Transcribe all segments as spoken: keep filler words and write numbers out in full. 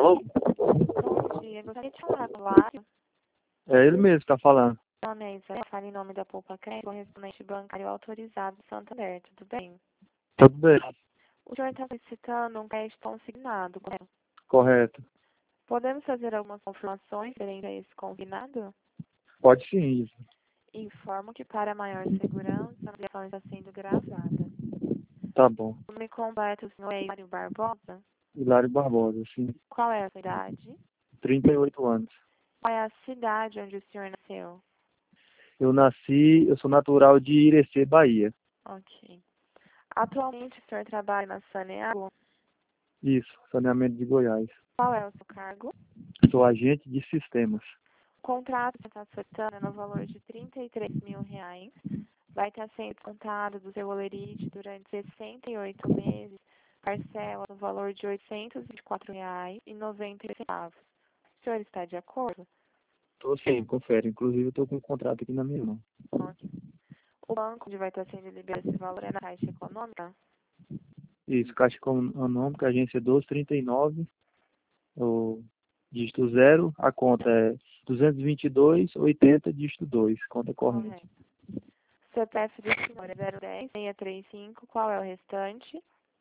Alô? Bom dia, gostaria de falar com o Lário. É ele mesmo que está falando. Meu nome é Isabel, falo em nome da Poupa Crédito, correspondente bancário autorizado de Santander, tudo bem? Tudo bem? O senhor está solicitando um crédito consignado, correto? Correto. Podemos fazer algumas confirmações referente a esse consignado? Pode sim, isso. Informo que para maior segurança, a ligação está sendo gravada. Tá bom. O nome completo, o senhor é Hilário Barbosa? Hilário Barbosa, sim. Qual é a sua idade? trinta e oito anos. Qual é a cidade onde o senhor nasceu? Eu nasci, eu sou natural de Irecê, Bahia. Ok. Atualmente, o senhor trabalha na Saneago? Isso, saneamento de Goiás. Qual é o seu cargo? Sou agente de sistemas. O contrato que está solicitando é no valor de trinta e três mil reais. Vai estar sendo descontado do seu holerite durante sessenta e oito meses, parcela no valor de oitocentos e vinte e quatro reais e noventa centavos. O senhor está de acordo? Tô sim, confere. Inclusive, eu tô com um contrato aqui na minha mão. Ok. O banco onde vai estar sendo liberado esse valor é na Caixa Econômica? Isso, Caixa Econômica, agência doze trinta e nove, o dígito zero, a conta é duzentos e vinte e dois, oitenta, dígito dois, conta corrente. Correto. O C P F do senhor é zero dez, seiscentos e trinta e cinco, qual é o restante?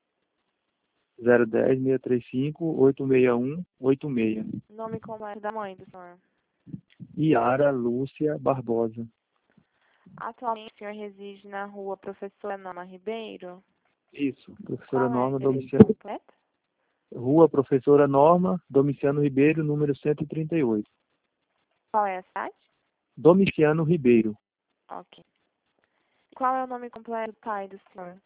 zero dez, seiscentos e trinta e cinco, oitocentos e sessenta e um, oitenta e seis. Nome completo da mãe do senhor. Iara Lúcia Barbosa. Atualmente o senhor reside na rua Professora Norma Ribeiro? Isso, professora Qual é a Norma endereço Domiciano. completo? Rua Professora Norma, Domiciano Ribeiro, número cento e trinta e oito. Qual é a cidade? Domiciano Ribeiro. Ok. Qual é o nome completo do pai do senhor?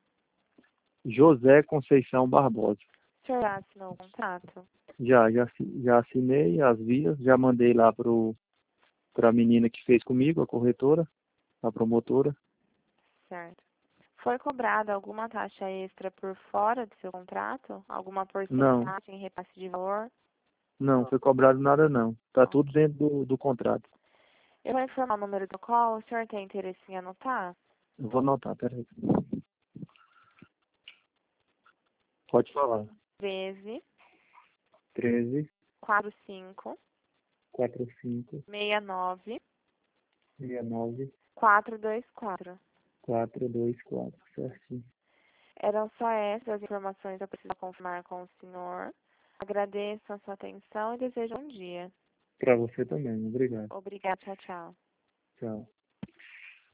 José Conceição Barbosa. O senhor já assinou o contrato? Já, já, assi- já assinei as vias, já mandei lá para a menina que fez comigo, a corretora, a promotora. Certo. Foi cobrada alguma taxa extra por fora do seu contrato? Alguma Não, porcentagem, repasse de valor? não, foi cobrado nada não. Tá tudo Ok. dentro do, do contrato. Eu vou informar o número do qual o senhor tem interesse em anotar? Eu vou anotar, peraí. Pode falar. treze, treze, quarenta e cinco, quarenta e cinco, sessenta e nove, sessenta e nove, quatrocentos e vinte e quatro. quatrocentos e vinte e quatro, certinho. Eram só essas as informações que eu preciso confirmar com o senhor. Agradeço a sua atenção e desejo um dia. Para você também, obrigado. Obrigada, tchau, tchau. Tchau.